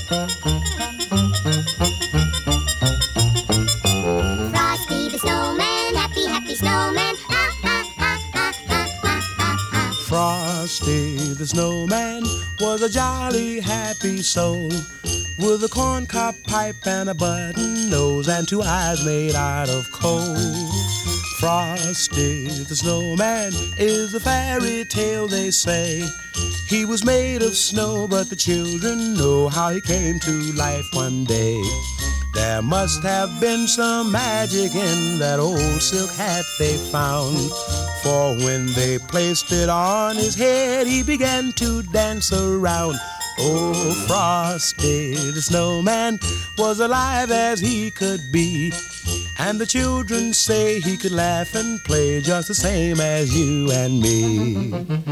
Frosty the snowman, happy, happy snowman. Ha, ha, ha, ha, ha, ha, ha, ha. Frosty the snowman was a jolly, happy soul with a corncob pipe and a button nose and two eyes made out of coal. Frosty the snowman is a fairy tale, they say. He was made of snow, but the children know how he came to life one day. There must have been some magic in that old silk hat they found, for when they placed it on his head, he began to dance around. Oh, Frosty the snowman was alive as he could be, and the children say he could laugh and play just the same as you and me.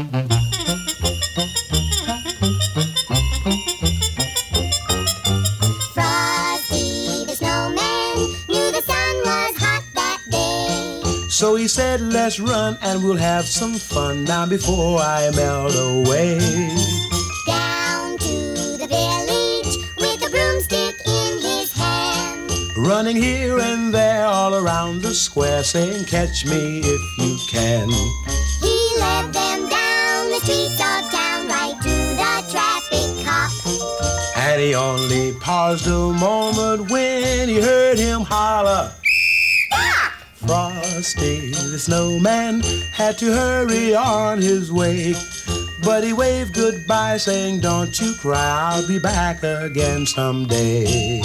Frosty the snowman knew the sun was hot that day. So he said, let's run and we'll have some fun now before I melt away. Down to the village with a broomstick in his hand, Running here and there all around the square, saying, catch me if you can. he led them down the streets of town right to the traffic cop. And he only paused a moment when he heard him holler. Stop! Frosty the snowman had to hurry on his way, but he waved goodbye saying, don't you cry, I'll be back again someday.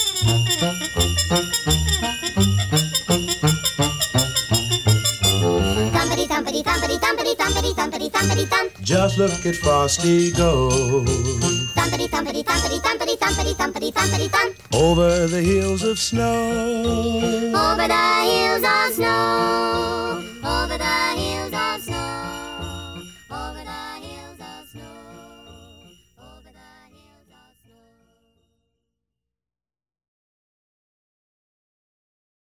Thumpity thumpity thumpity thumpity thumpity thumpity thumpity thump. Just look at Frosty go. Thumpity thumpity thumpity thumpity thumpity thumpity thumpity thump. Over the hills of snow. Over the hills of snow. Over the hills of